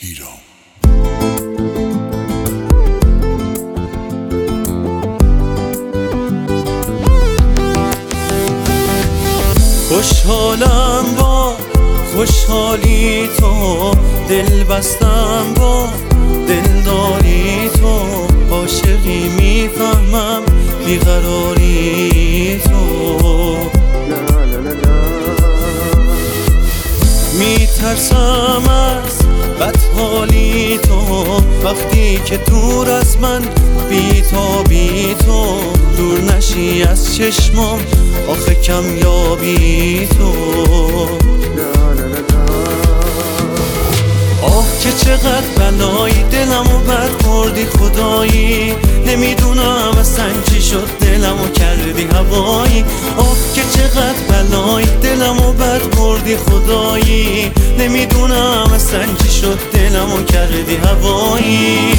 هیرو. خوشحالم با خوشحالی تو، دل بستم با دلداری تو، عاشقی میفهمم بیقراری تو، میترسم از بدحالی تو، وقتی که دور از من بیتابی تو، دور نشی از چشمام آخه کم یابی تو. آه که چقدر بلایی دلمو بد کردی خدایی، نمیدونم اصلا چی شد دلمو کردی هوایی. آه که چقدر بلایی دلمو بد کردی خدایی، نمیدونم اصلا چی شد دلمو کردی هوایی.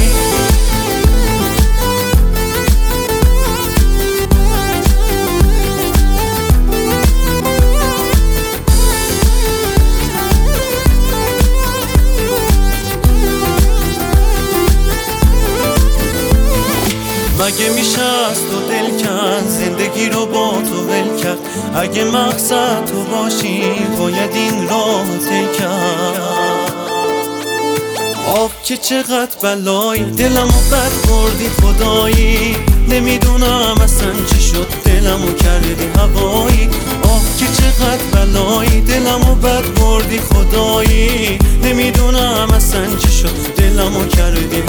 مگه میشه از تو دل کن زندگی رو با تو ول کرد؟ اگه مقصد تو باشی باید این راه طی کرد. آه که چقدر بلایی دلمو بد کردی خدایی، نمیدونم اصلا چی شد دلمو کردی هوایی. آه که چقدر بلایی دلمو بد کردی خدایی، نمیدونم اصلا چی شد دلمو کردی